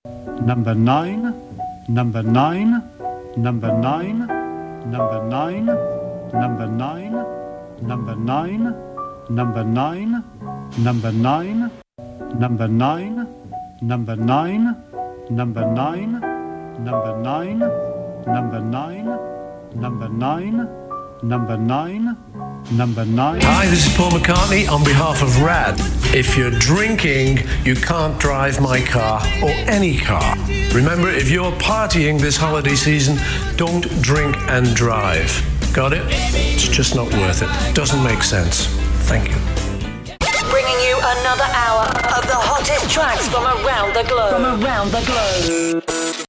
number 9, number 9, number 9, number 9, number 9, number 9, number 9, number 9, number 9, number 9, number 9, number 9, number 9, number 9, number 9, number 9. Hi, this is Paul McCartney on behalf of RAD. If you're drinking, you can't drive my car or any car. Remember, if you're partying this holiday season, don't drink and drive. Got it? It's just not worth it. Doesn't make sense. Thank you. Bringing you another hour of the hottest tracks from around the globe. From around the globe.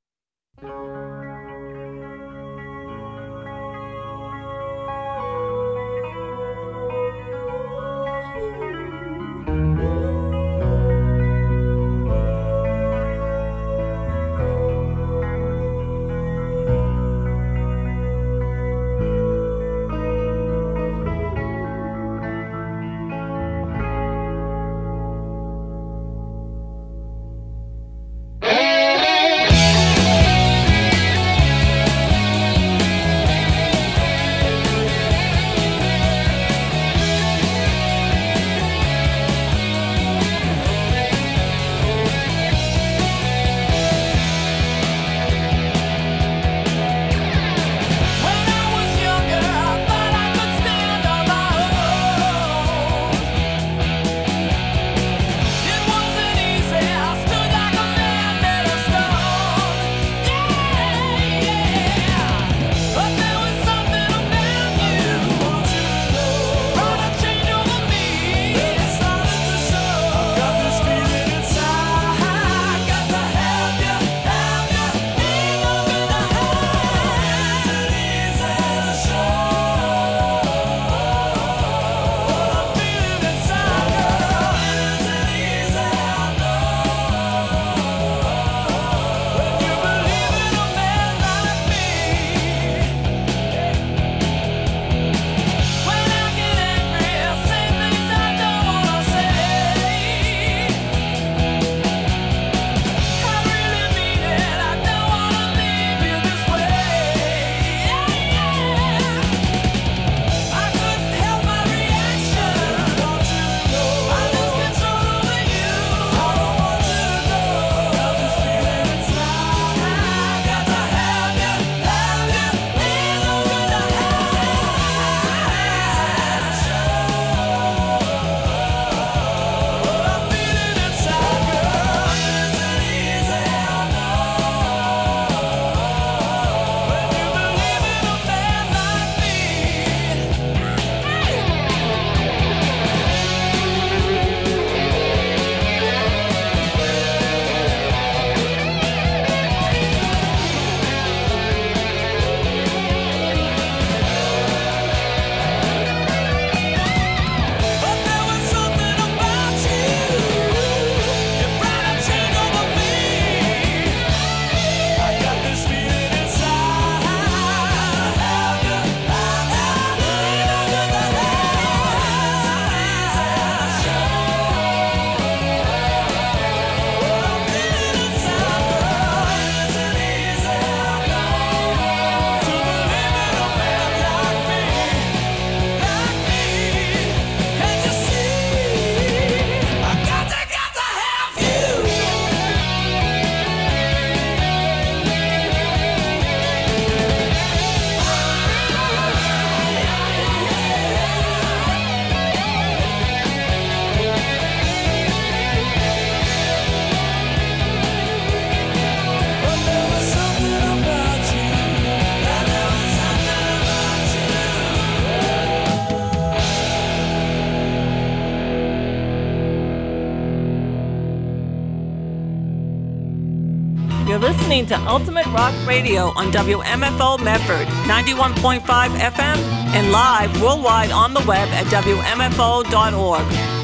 You're listening to Ultimate Rock Radio on WMFO Medford, 91.5 FM, and live worldwide on the web at WMFO.org.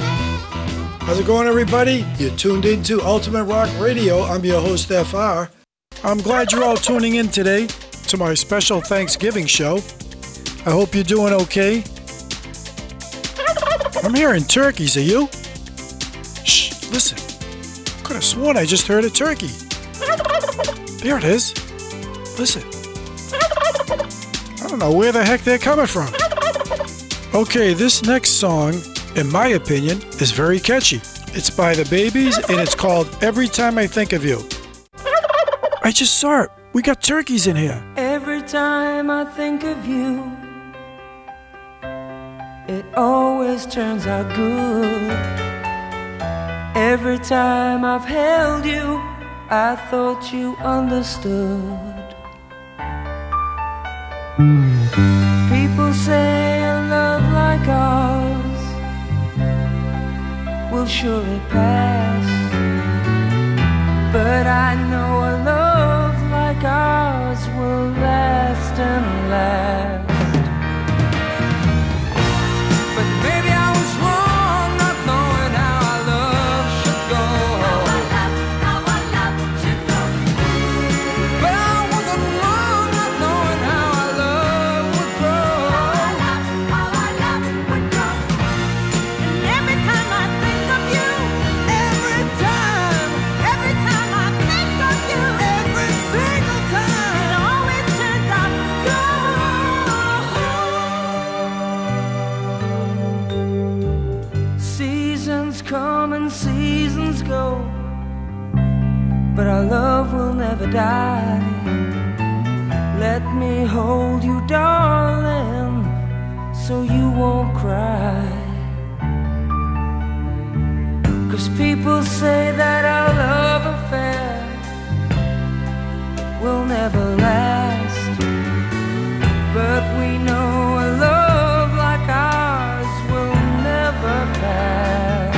How's it going, everybody? You're tuned into Ultimate Rock Radio. I'm your host, FR. I'm glad you're all tuning in today to my special Thanksgiving show. I hope you're doing okay. I'm hearing turkeys, are you? Shh, listen. Could have sworn I just heard a turkey. There it is. Listen. I don't know where the heck they're coming from. Okay, this next song, in my opinion, is very catchy. It's by The Babies, and it's called Every Time I Think of You. I just saw it. We got turkeys in here. Every time I think of you, it always turns out good. Every time I've held you, I thought you understood. People say a love like ours will surely pass, but I know a love like ours will last and last. But maybe I was wrong not knowing how our love should go. How our love should go. But I wasn't wrong not knowing how our love would grow. How our love would grow. And every time I think of you, every time I think of you, every single time, it always turns out good. Seasons come and seasons go, but our love will never die. Let me hold you, darling, so you won't cry. 'Cause people say that our love affair will never last, but we know a love like ours will never pass.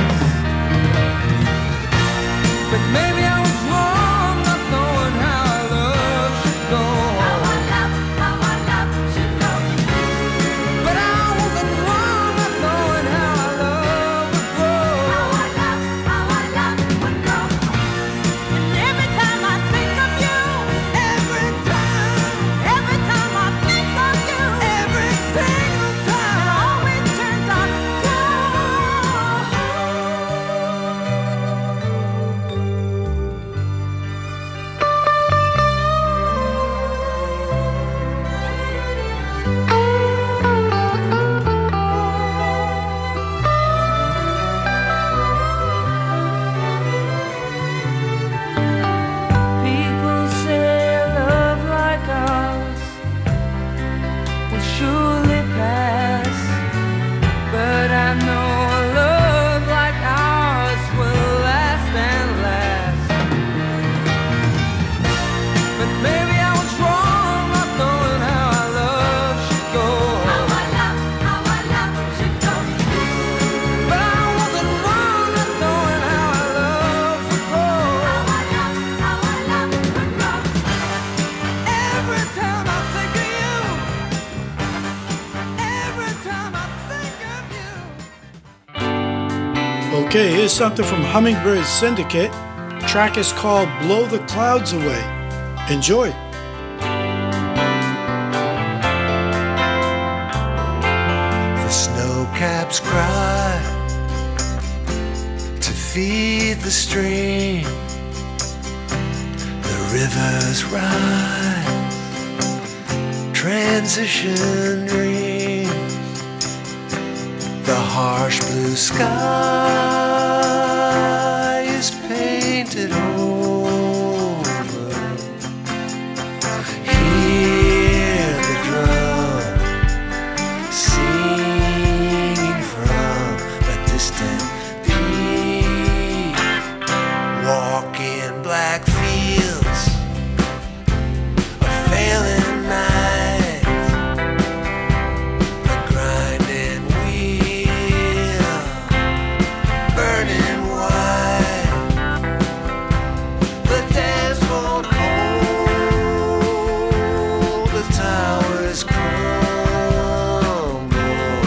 But maybe I was wrong not knowing how our love should go. How our love should go. But I wasn't wrong not knowing how our love would grow. How our love would grow. And every time I think of you, every time I think of you, every single time, it always turns out people say a love like ours will surely pass, but I know a love like ours will last and last. But maybe I was wrong not knowing how our love should go. How our love should go. But I wasn't wrong not knowing how our love would grow. How our love would grow. Every time I think of you, every time I think of you. Okay, here's something from Hummingbird Syndicate. Track is called Blow the Clouds Away. Enjoy. The snowcaps cry to feed the stream. The rivers rise, transition dreams. The harsh blue sky is painted over. Hear the drum singing from a distant peak. Walk in black fields of failing nights. A grinding wheel burning white. The dance won't hold. The towers crumble.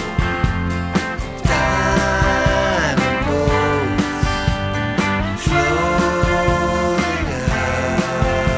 Diamond boats floating out.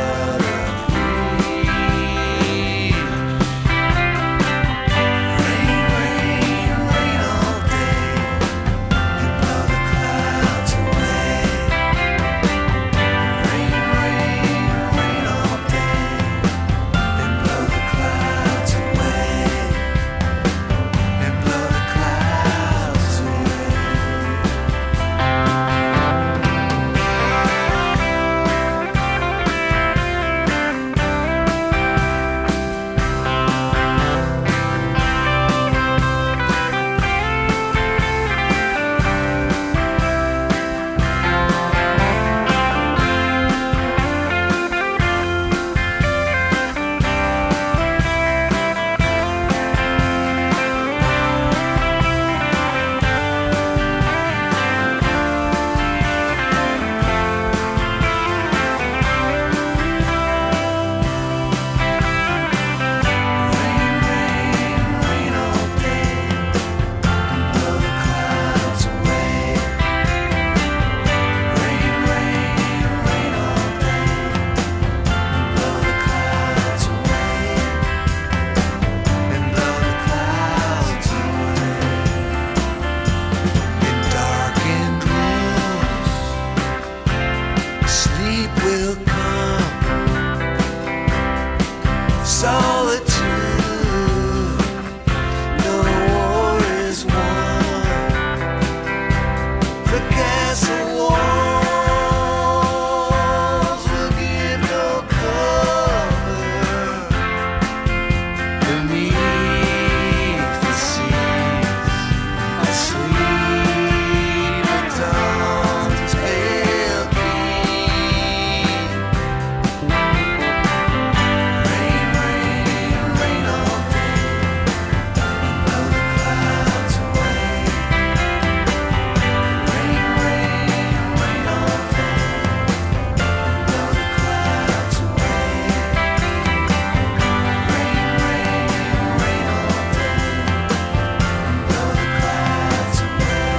sleep will come. Solitude, no war is won. The castle walls will give no cover beneath the seas. Asleep at dawn's pale beam. Rain, rain, rain all day. Blow the clouds away. Rain, rain, rain all day. Blow the clouds away. Rain, rain, rain all day. Blow the clouds away.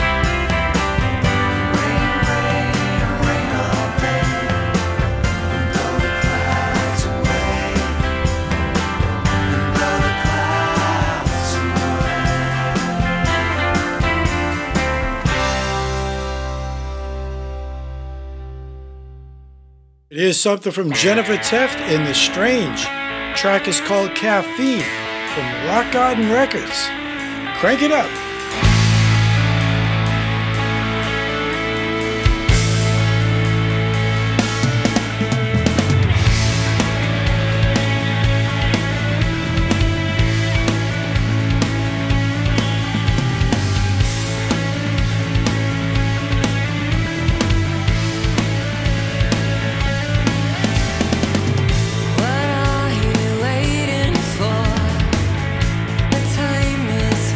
Rain, rain, rain all day. Blow the clouds away. Blow the clouds away. Here's something from Jennifer Teft in The Strange. Track is called Caffeine from Rock Garden Records. Crank it up. What are you waiting for? The time is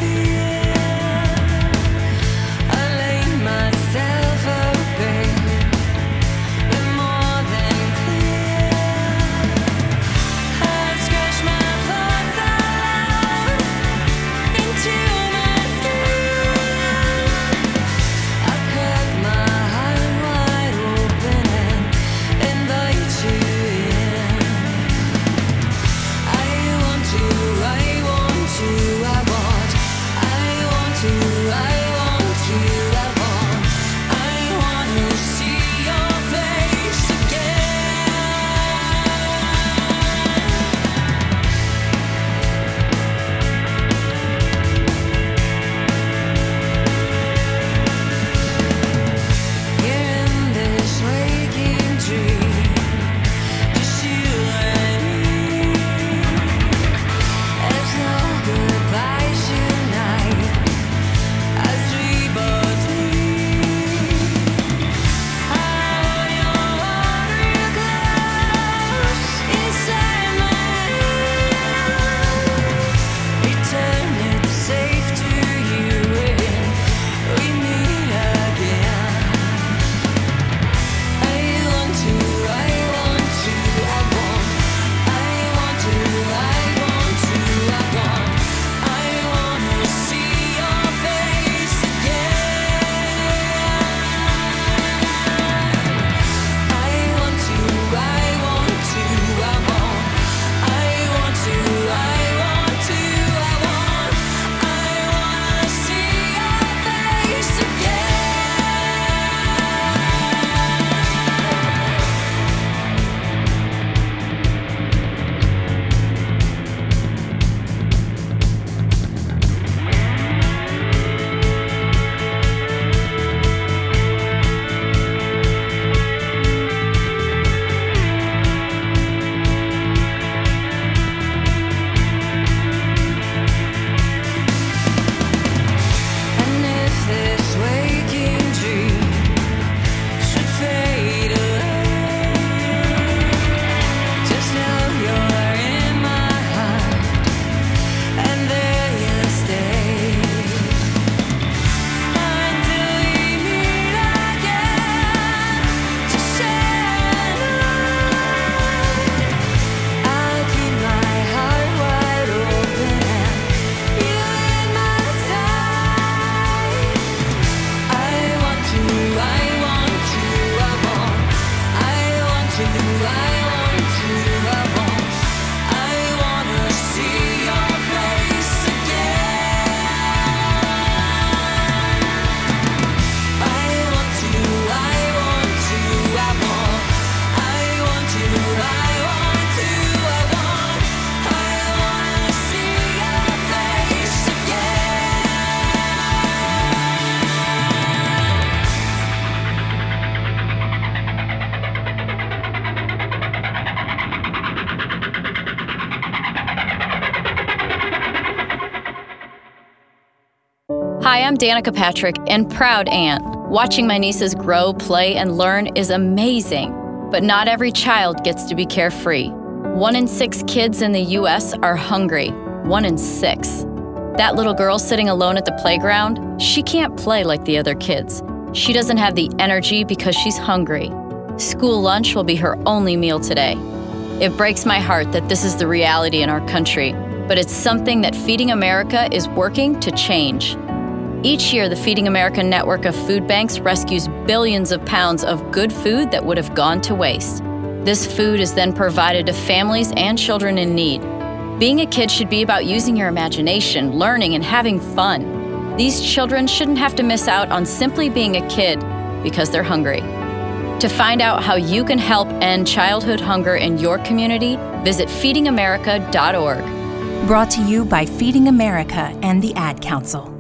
Hi, I'm Danica Patrick and proud aunt. Watching my nieces grow, play, and learn is amazing, but not every child gets to be carefree. 1 in 6 kids in the U.S. are hungry. 1 in 6. That little girl sitting alone at the playground, she can't play like the other kids. She doesn't have the energy because she's hungry. School lunch will be her only meal today. It breaks my heart that this is the reality in our country, but it's something that Feeding America is working to change. Each year, the Feeding America network of food banks rescues billions of pounds of good food that would have gone to waste. This food is then provided to families and children in need. Being a kid should be about using your imagination, learning, and having fun. These children shouldn't have to miss out on simply being a kid because they're hungry. To find out how you can help end childhood hunger in your community, visit feedingamerica.org. Brought to you by Feeding America and the Ad Council.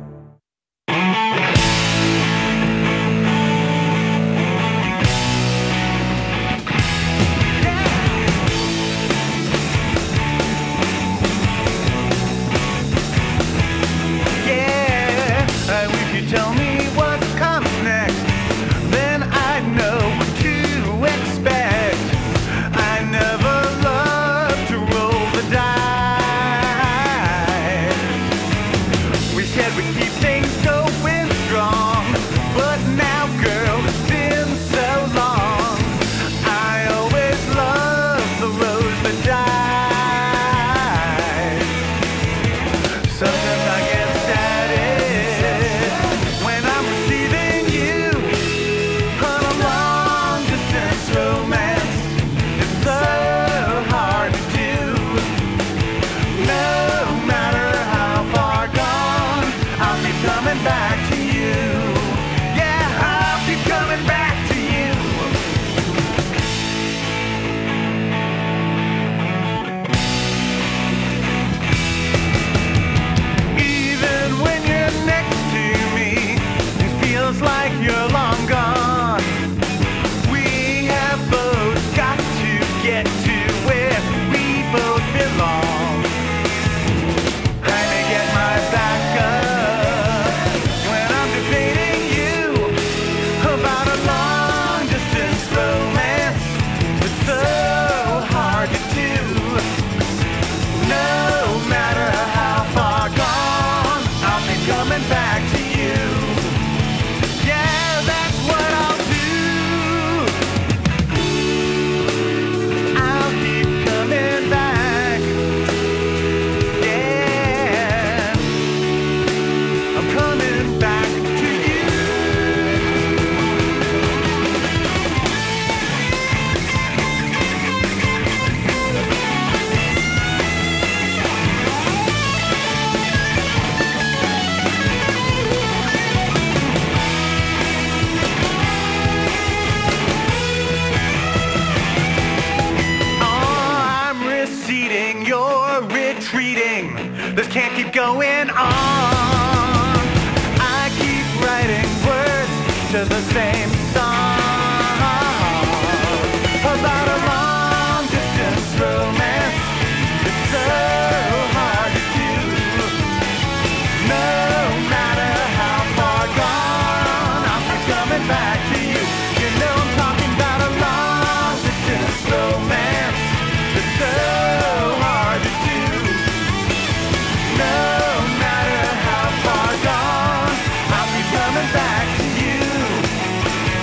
Tell me what comes next, then I know what to expect. I never loved to roll the dice. We said we'd keep things going strong, but now, girl, it's been so long. I always loved the rose that died. Sometimes I get static when I'm receiving you on a long distance romance. It's so hard to do. No matter how far gone, I'll keep coming back to you. Yeah, I'll keep coming back to you. Even when you're next to me, it feels like you're long gone. We have both got to get to where we both belong. I may get my back up when I'm debating you about a long distance romance. It's so hard to do. No matter how far gone, I'll be coming back to you. Yeah, that's what I'll do. I'll keep coming back. Yeah, I'm coming back to you. Oh, I'm receding, you're retreating. This can't keep going on. I keep writing words to the same song about a long distance romance. It's so hard to do. No matter how far gone, I'll be coming back to you. You know I'm talking about a long distance romance. It's so hard to do. No matter how far gone, I'll be coming back to you.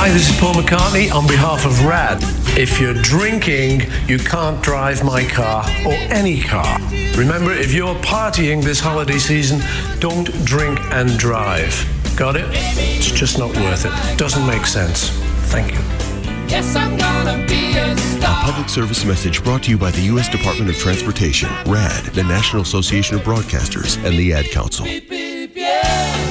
Hi, this is Paul McCartney on behalf of RAD. If you're drinking, you can't drive my car or any car. Remember, if you're partying this holiday season, don't drink and drive. Got it? It's just not worth it. Doesn't make sense. Thank you. Yes, I'm gonna be a star. A public service message brought to you by the U.S. Department of Transportation, RAD, the National Association of Broadcasters, and the Ad Council. Beep, beep, yeah.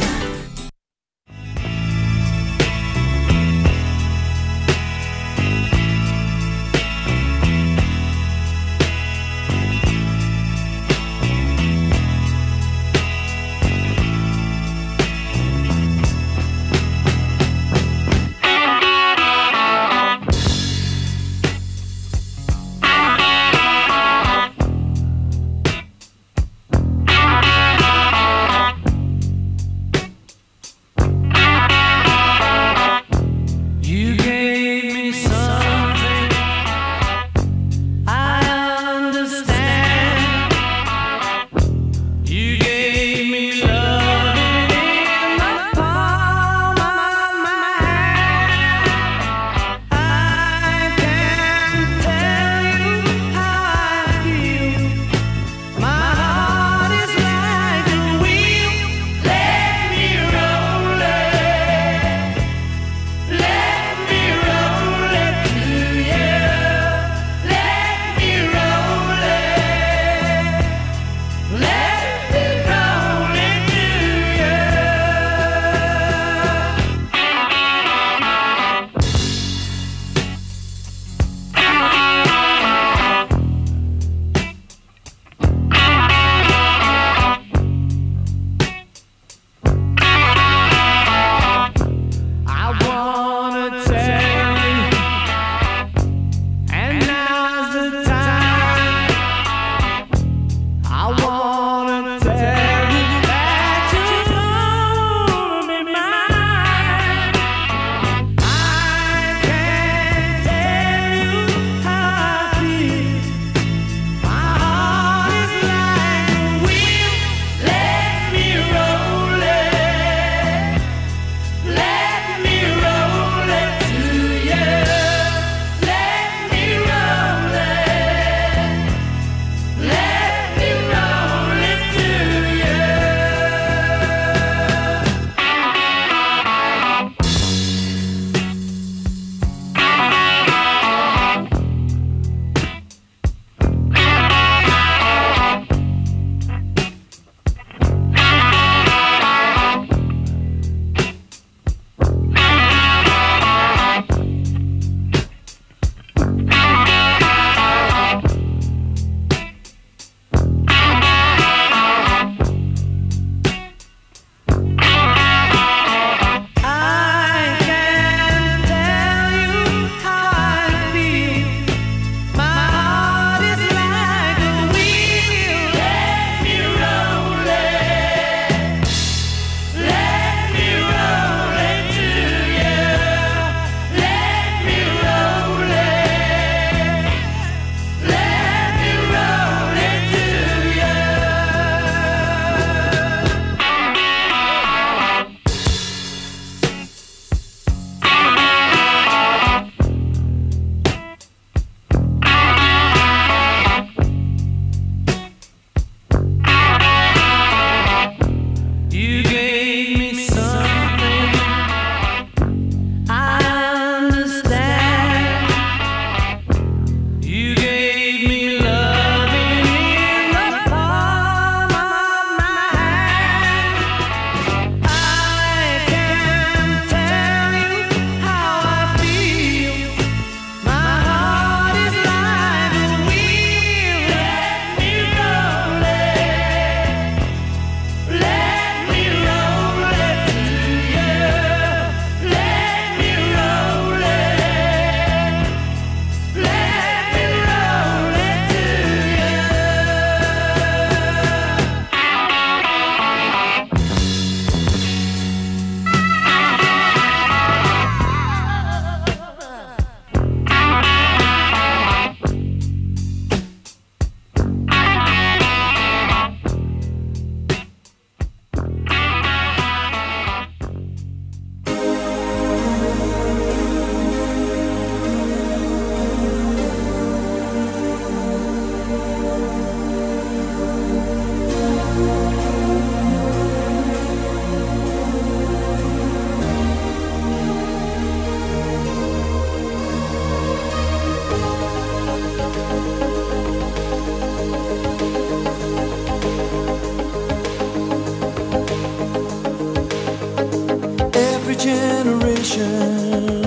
generation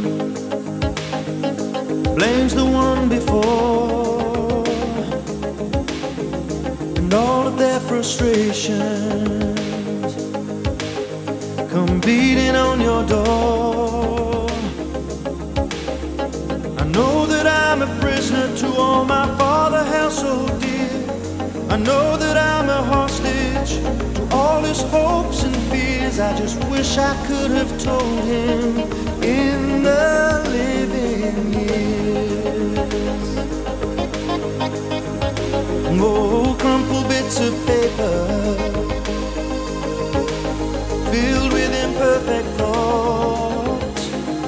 blames the one before, and all of their frustrations come beating on your door. I know that I'm a prisoner to all my father held so dear. I know that I'm a hostage to all his hopes and fears. I just wish I could have told him in the living years. Oh, crumpled bits of paper filled with imperfect thoughts,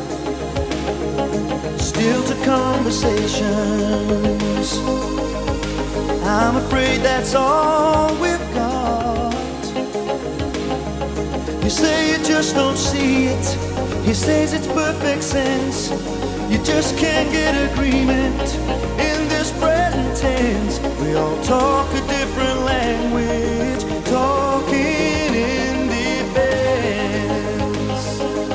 still to conversations. I'm afraid that's all we've got. You say you just don't see it. He says it's perfect sense. You just can't get agreement in this present tense. We all talk a different language, talking in defense.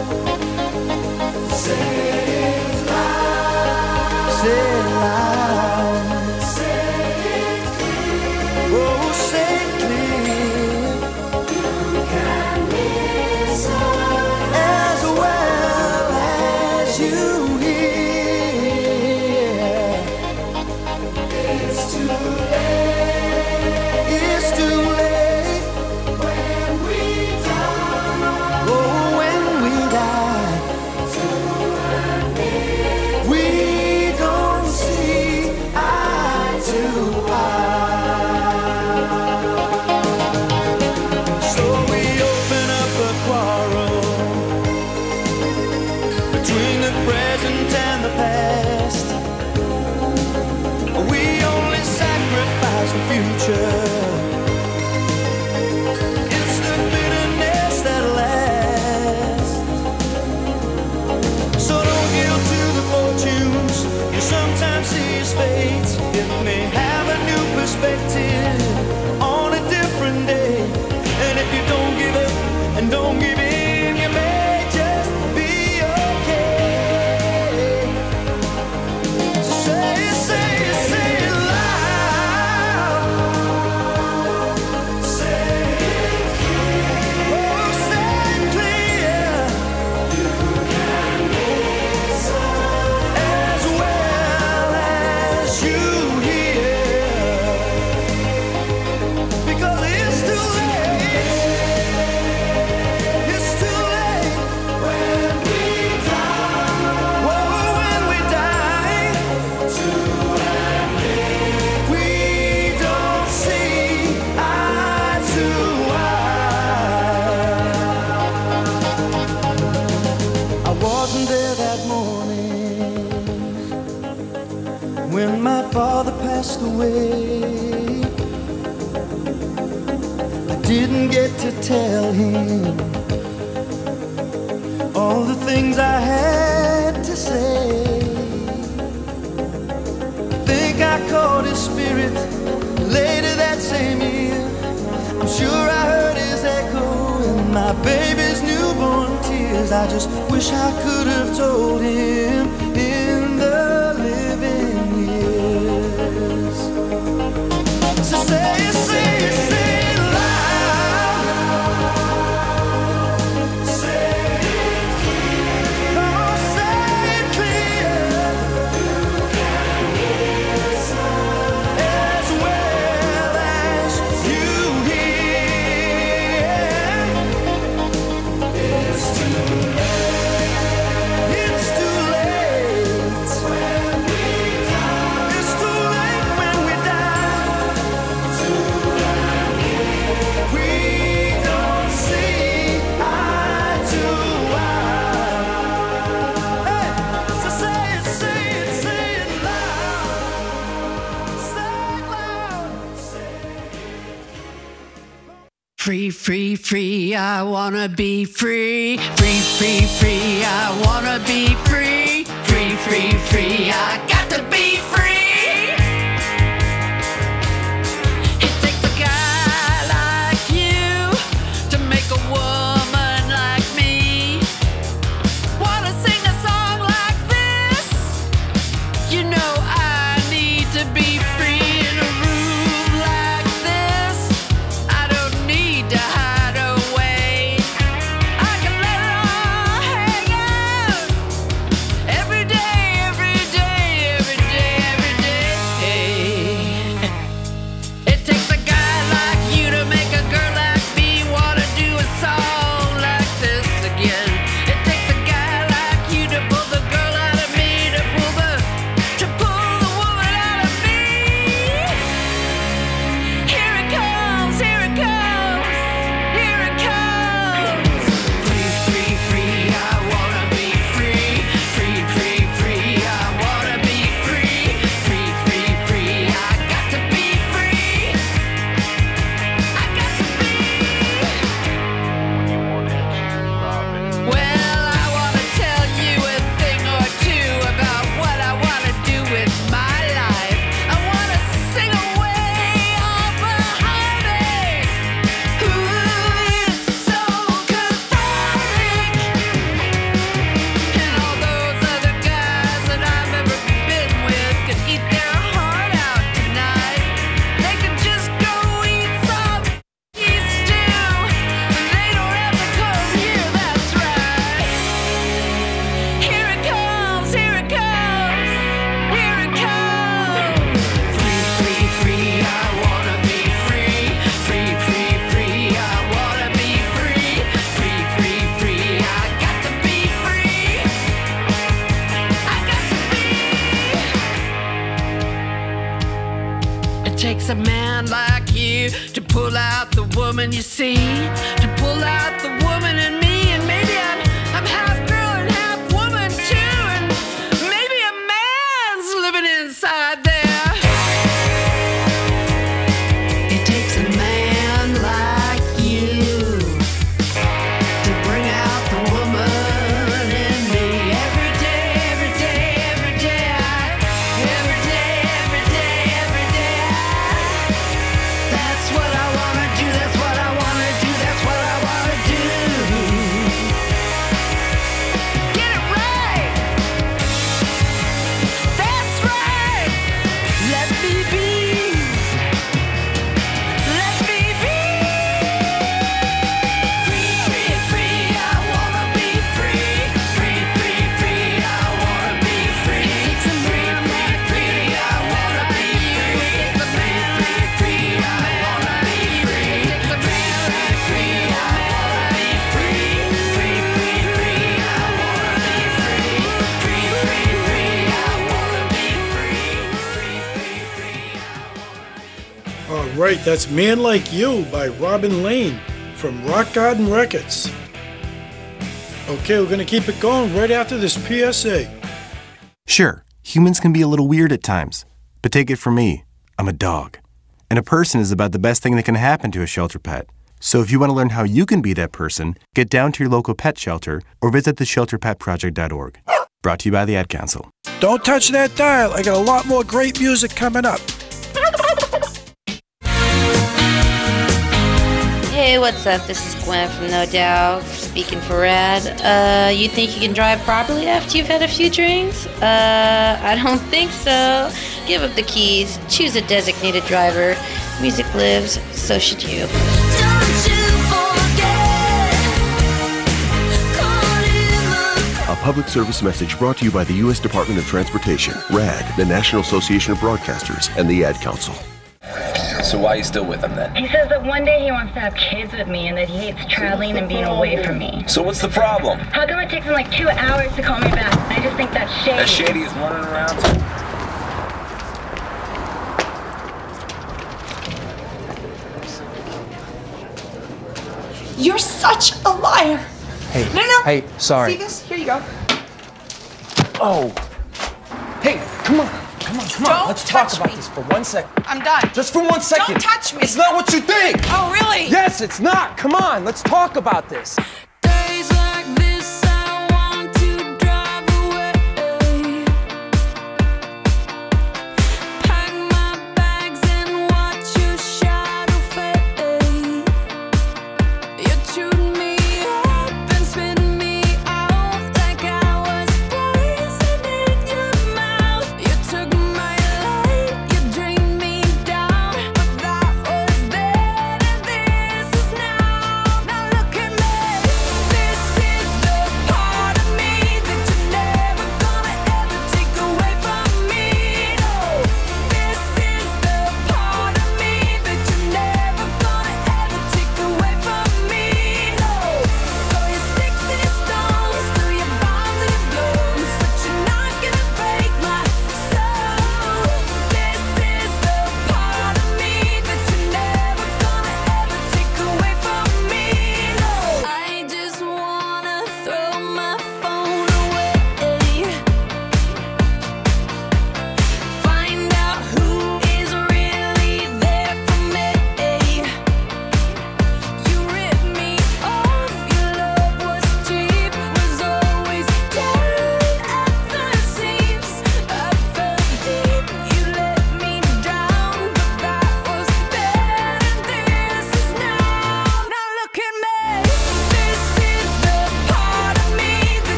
Say it loud. Say it loud. Say it clear. Oh, say it clear. You can listen as well as you hear. It's too late. It's too late when we die. Oh, when we die. We don't see eye to eye. So we open up a quarrel between the present and the past. We only sacrifice the future. It's the bitterness that lasts. So don't yield to the fortunes you sometimes see as fate. It may have a new perspective on a different day. And if you don't give up and don't give in, you may just be okay. So say it, say it, say it loud. Say it clear. Oh, say it clear. You can listen as well as you hear. Because it's too late. It's too late when we die. Whoa, when we die. To admit we don't see eye to eye. I wasn't there that morning when my father passed away. I didn't get to tell him all the things I had to say. I think I caught his spirit later that same year. I'm sure I heard his echo in my baby's newborn tears. I just wish I could have told him in the living years. So say it, say it, say it loud. Say it clear. Oh, say it clear. You can listen as well as you hear. It's too late. It's too late when we die. It's too late when we die. To admit we don't see eye to eye. Hey, so say it, say it, say it loud. Say it loud. Say Free, free, free, I wanna be free. Free, free, free, I wanna be free. Free, free, free, I got to be free. It takes a guy like you to make a woman like me. me, to pull out the woman you see, to pull out the woman in me, and maybe I'm half girl and half woman too, and maybe a man's living inside there. It takes a man like you to bring out the woman in me. Every day, every day, every day, every day, every day, every day. That's what I wanna do, that's what I wanna do, that's what I wanna do. Get it right. That's right. Let me be. Let me be. Free, free, free. I wanna be free. Free, free, free. I wanna be free. Free, free, free. I wanna be free. Free, free, free. I wanna be free. Free, free, free. I wanna be free. Free, free, free. I wanna be free. Free, free, free. I wanna be free. All right, that's Man Like You by Robin Lane from Rock Garden Records. Okay, we're going to keep it going right after this PSA. Sure, humans can be a little weird at times, but take it from me, I'm a dog. And a person is about the best thing that can happen to a shelter pet. So if you want to learn how you can be that person, get down to your local pet shelter or visit theshelterpetproject.org. Brought to you by the Ad Council. Don't touch that dial. I got a lot more great music coming up. Hey, what's up? This is Gwen from No Doubt, speaking for Rad. You think you can drive properly after you've had a few drinks? I don't think so. Give up the keys, choose a designated driver. Music lives, so should you. A public service message brought to you by the U.S. Department of Transportation, RAD, the National Association of Broadcasters, and the Ad Council. So why are you still with him then? He says that one day he wants to have kids with me and that he hates traveling and being away from me. So what's the problem? How come it takes him like 2 hours to call me back? I just think that's shady. As shady as running around? You're such a liar. Hey, No, no. hey, sorry. See this? Here you go. Oh. Hey, come on. Come on, come on. Don't Let's talk touch about me. this for 1 second. I'm done. Just for 1 second. Don't touch me. It's not what you think. Oh, really? Yes, it's not. Come on, let's talk about this. Days like this, I want to drive away. Pack my bags and watch your shadow fade. You chewed me up and spit me out like I was poison in your mouth. You took my light, you drained me down, but that was then and this is now. Now look at me.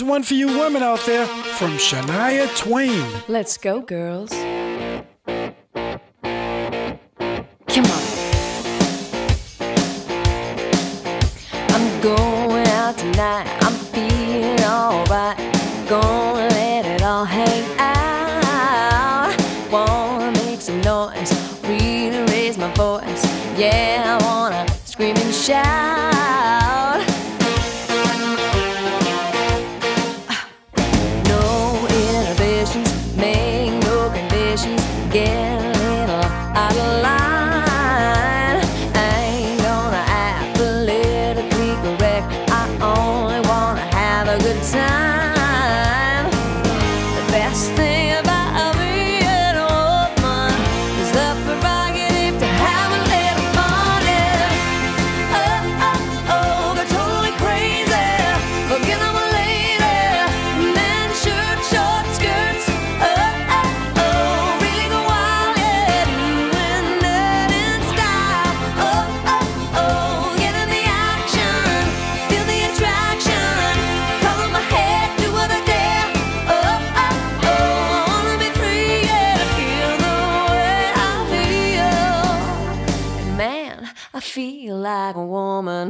Here's one for you women out there from Shania Twain. Let's go, girls. Come on. I'm going out tonight. I'm feeling alright. Gonna let it all hang out. Wanna make some noise, really raise my voice. Yeah, I wanna scream and shout. No inhibitions, make no conditions. Get a little out of line. I ain't gonna act politically correct. I only wanna have a good time. The best thing about being a woman is the prerogative to have a little fun. Yeah. Oh, oh, oh, go totally crazy. Forget I'm a lady. Men, shirt, short skirts. Oh, oh, oh, really go wild. Yeah, doing that in style. Oh, oh, oh, get in the action. Feel the attraction. Color my head, do what I dare. Oh, oh, oh, I wanna be free. Yeah, feel the way I feel. And man, I feel like a woman.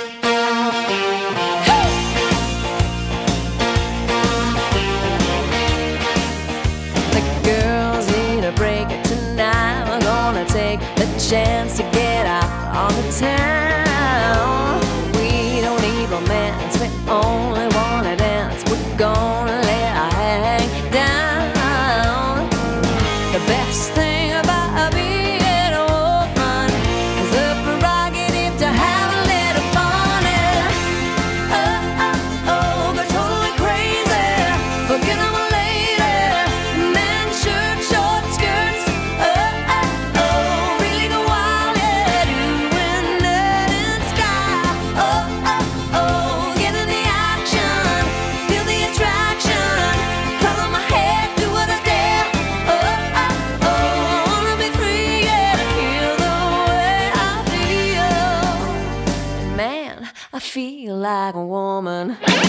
The girls need a break tonight. We're gonna take the chance to get out on the town. We don't need romance, we only wanna dance. We're gonna let our hang down. The best thing about being a woman is the prerogative to have a little fun. Yeah. Oh, oh, oh, go totally crazy. Forget I'm a lady. Men, shirt, short skirts. Oh, oh, oh, really go wild. Yeah, doing that in style. Oh, oh, oh, get in the action. Feel the attraction. Color my head, do what I dare. Oh, oh, oh, I wanna be free. Yeah, to feel the way I feel. And man, I feel like a woman.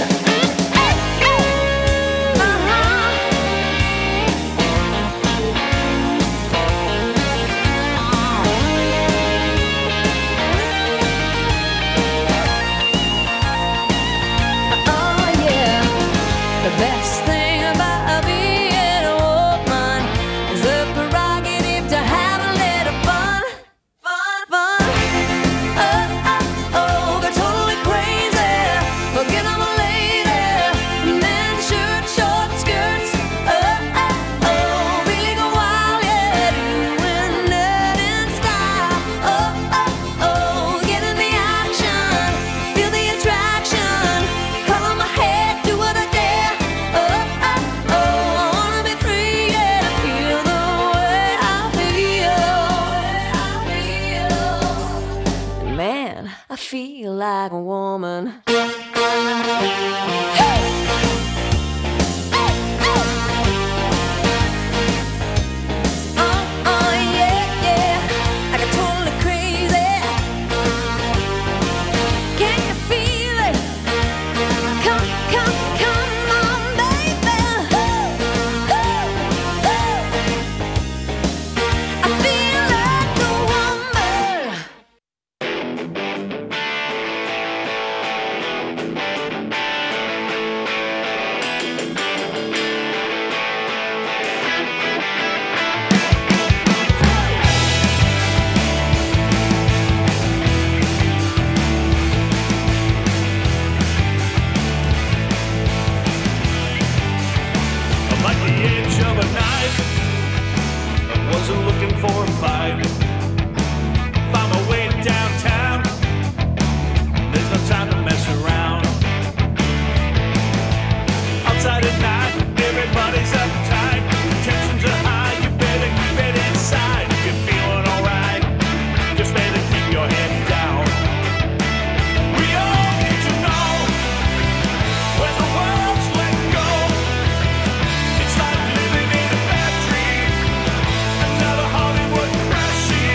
Oh yeah, the best thing about being a woman is the prerogative to have a little fun, fun, fun. Oh, oh, oh, go totally crazy. Forget I'm a lady. Men, shirt, short skirts. Oh, oh, oh, really go wild. Yeah, doing that in style. Oh, oh, oh, get in the action. Feel the attraction. Color my head, do what I dare. Oh, oh, oh, I wanna be free. Yeah, to feel the way I feel. Man, I feel like a woman. Oh, yeah, yeah, I got totally crazy. Can you feel it? Come, come, come on, baby. I feel like a woman. Like the edge of a knife, I wasn't looking for a fight. Found my way downtown, there's no time to mess around. Outside at night, everybody's uptight. Tensions are high, you better keep it inside. If you're feeling alright, just better keep your head down. We all need to know when the world's let go. It's like living in a bad dream, another Hollywood crashing.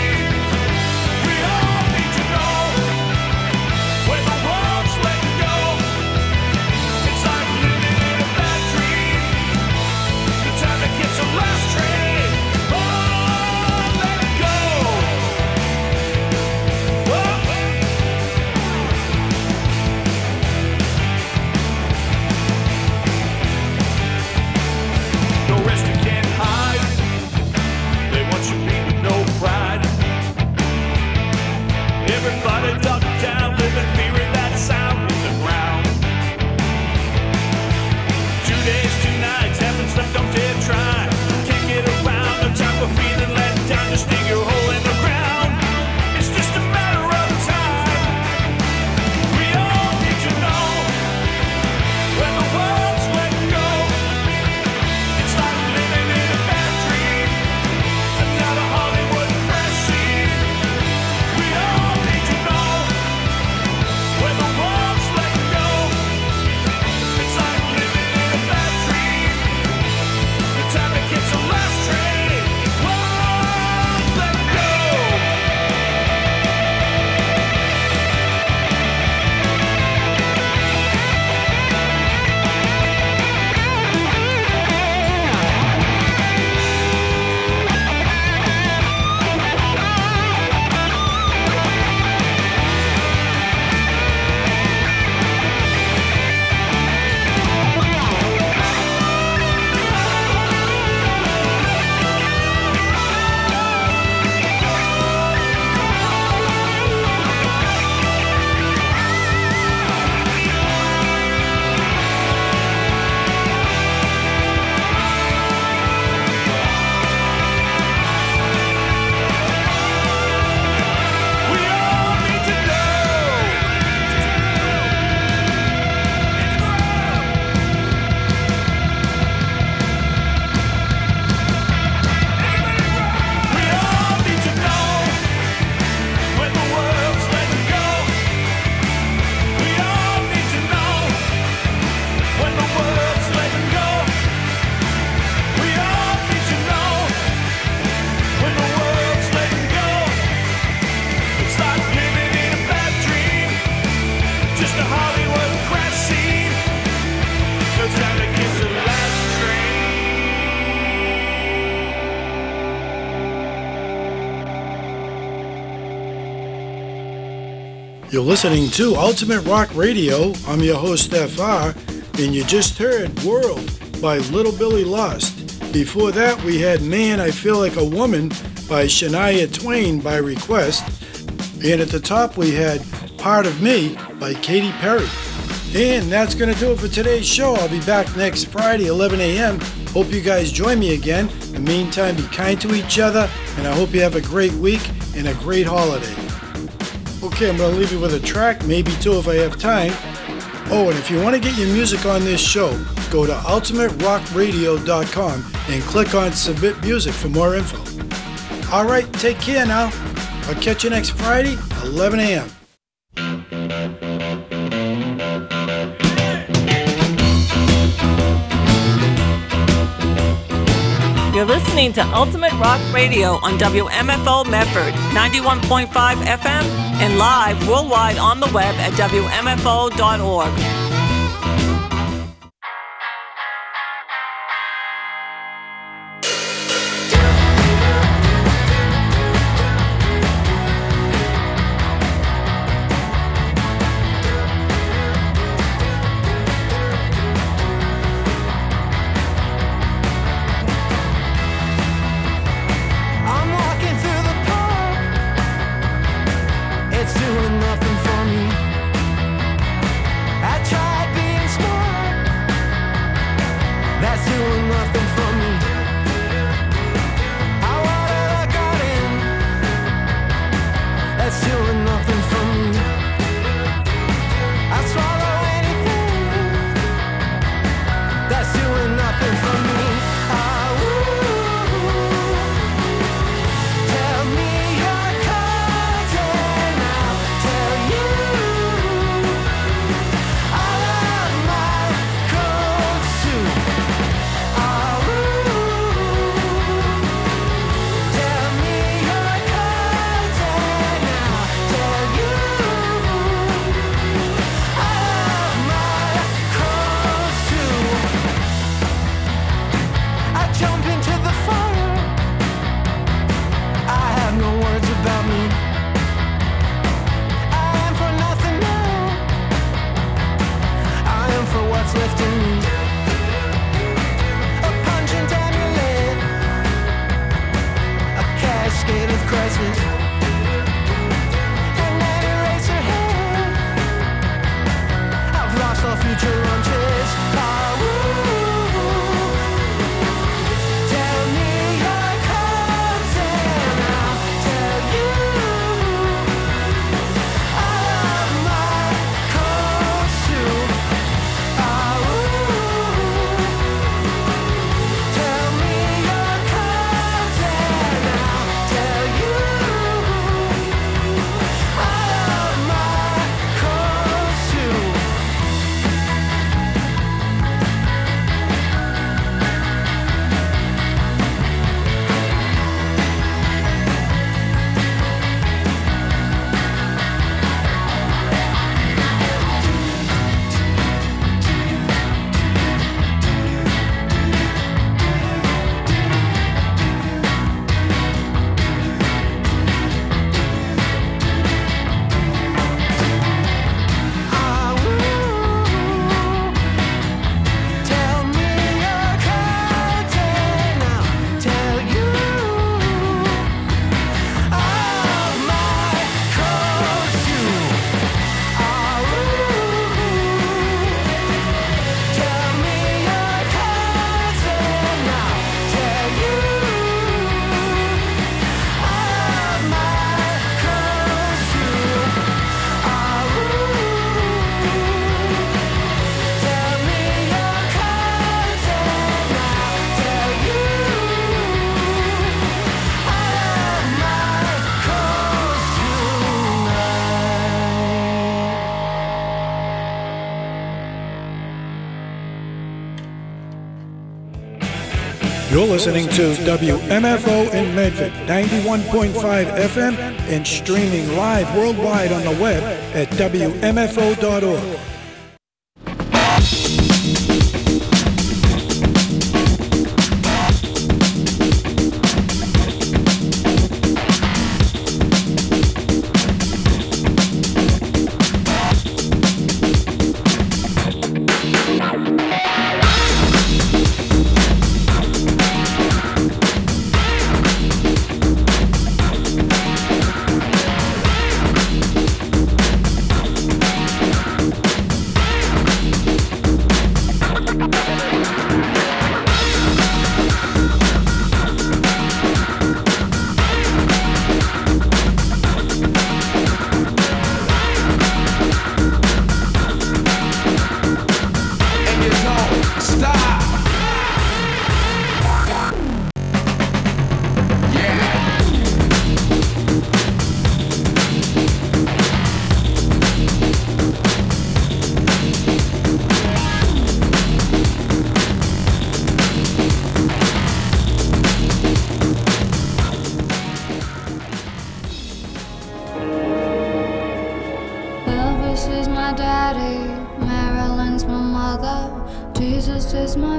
You're listening to Ultimate Rock Radio. I'm your host, FR, and you just heard World by Little Billy Lost. Before that, we had Man, I Feel Like a Woman by Shania Twain by request. And at the top, we had Part of Me by Katy Perry. And that's going to do it for today's show. I'll be back next Friday, 11 a.m. Hope you guys join me again. In the meantime, be kind to each other, and I hope you have a great week and a great holiday. Okay, I'm going to leave you with a track, maybe two if I have time. Oh, and if you want to get your music on this show, go to ultimaterockradio.com and click on Submit Music for more info. All right, take care now. I'll catch you next Friday, 11 a.m. You're listening to Ultimate Rock Radio on WMFO Medford, 91.5 FM, and live worldwide on the web at WMFO.org. I'm walking through the park. It's doing nothing for me. I tried being smart. That's doing nothing for me. I water the garden. That's doing nothing for me. I swallow anything. That's doing nothing for me. Tell me your cards and I'll tell you I love my coats too. Tell me your cards and I'll tell you I love my coats too. I jump into the fire. I have no words about me. I am for nothing now. I am for what's left in me. A pungent amulet, a cascade of crisis, and an eraser head. I've lost all future lunches. Tell me your cards and I'll tell you I love my coats too. Tell me your cards and I'll tell you I love my coats too. Tell me your cards and I'll tell you I love my coats too. Tell me your cards and I'll tell you I love my coats too. Tell me your cards and I'll tell you I love my coats tonight. You're listening to WMFO in Medford, 91.5 FM, and streaming live worldwide on the web at WMFO.org.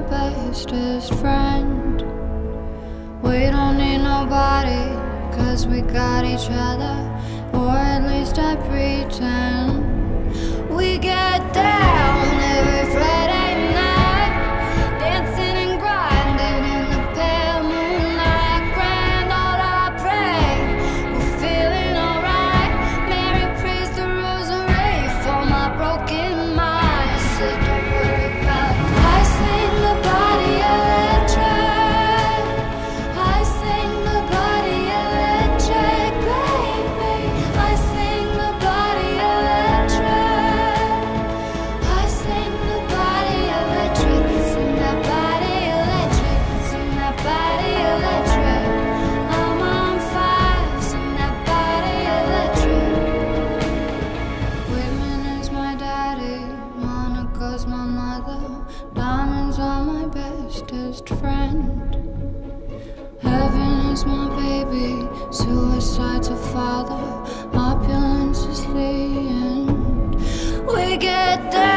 bestest friend. We don't need nobody, 'cause we got each other, or at least I pretend. We get down every Friday night, dancing and grinding in the pale moonlight. Grand old I pray, we're feeling alright. Mary prays the rosary for my broken mind. I said, don't worry about it. I sing the body electric. I sing the body electric, baby. I sing the body electric. I sing the body electric. Sing that body electric. Sing that body electric. I'm on fire. Sing that body electric. Whitman is my daddy. Monica's my mother. Diamonds are my bestest friend. Heaven is my baby. Suicide's a father. Opulence is the end. We get down.